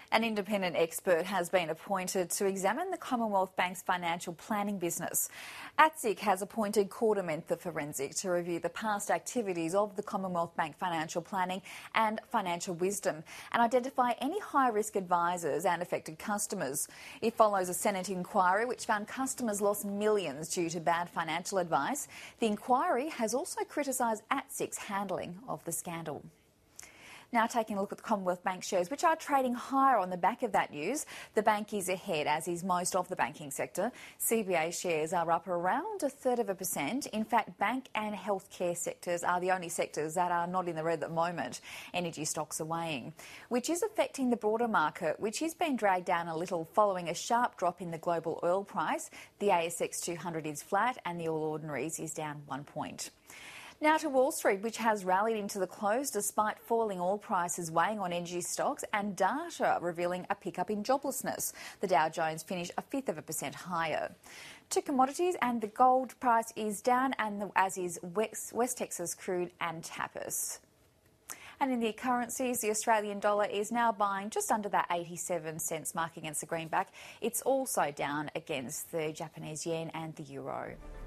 An independent expert has been appointed to examine the Commonwealth Bank's financial planning business. ATSIC has appointed Cordamenta Forensic to review the past activities of the Commonwealth Bank financial planning and financial wisdom and identify any high-risk advisors and affected customers. It follows a Senate inquiry which found customers lost millions due to bad financial advice. The inquiry has also criticised ATSIC's handling of the scandal. Now taking a look at the Commonwealth Bank shares, which are trading higher on the back of that news. The bank is ahead, as is most of the banking sector. CBA shares are up around 1/3%. In fact, bank and healthcare sectors are the only sectors that are not in the red at the moment. Energy stocks are weighing, which is affecting the broader market, which has been dragged down a little following a sharp drop in the global oil price. The ASX 200 is flat and the All Ordinaries is down 1 point. Now to Wall Street, which has rallied into the close despite falling oil prices weighing on energy stocks and data revealing a pickup in joblessness. The Dow Jones finished 1/5% higher. To commodities, and the gold price is down, and as is West Texas crude and Tapas. And in the currencies, the Australian dollar is now buying just under that 87 cents mark against the greenback. It's also down against the Japanese yen and the euro.